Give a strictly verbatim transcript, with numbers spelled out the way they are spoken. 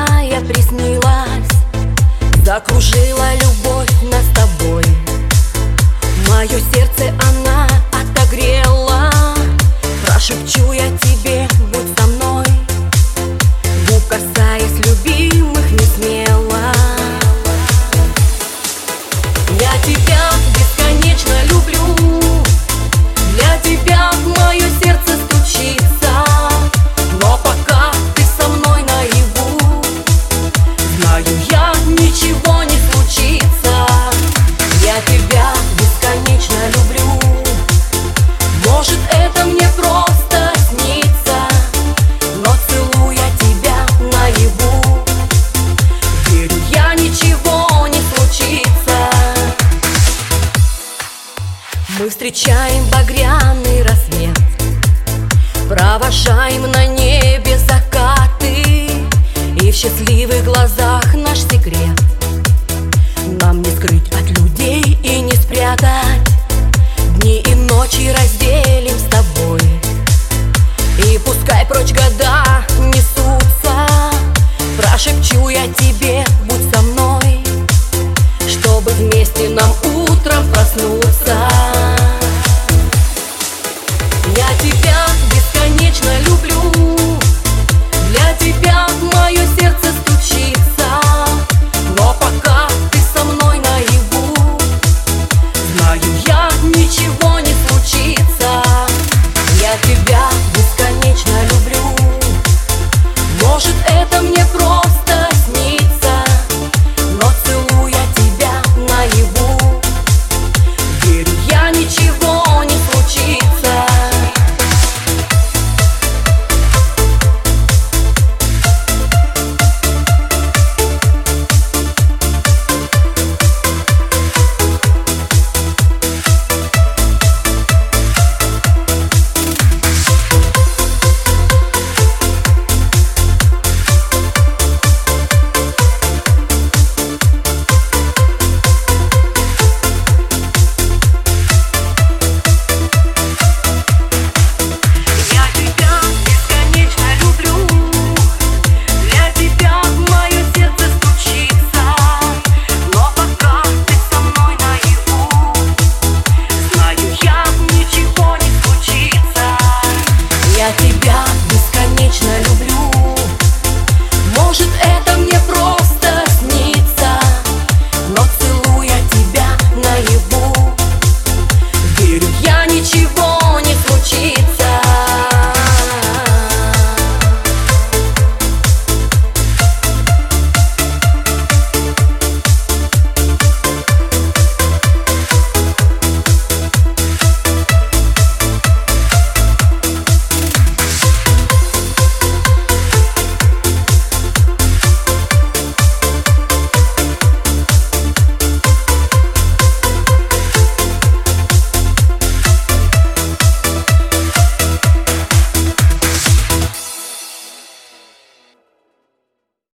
ночная приснилась, закружила любовь нас с тобой. Мое сердце она отогрела, прошепчу я тебе, будь со мной. Губ касаясь любимых не смело. Я тебя бесконечно люблю, для тебя мое сердце стучится. Но пока ты со мной наяву, знаю я, ничего не случится. Я тебя бесконечно люблю, может это мне просто снится, но целуя тебя наяву, верю я, ничего не случится. Мы встречаем багряный рассвет, провожаем на небе закаты, и в счастливых глазах наш секрет нам не скрыть от людей и не спрятать. Дни и ночи разделим с тобой, и пускай прочь года несутся, прошепчу я тебе, будь со мной, чтобы вместе нам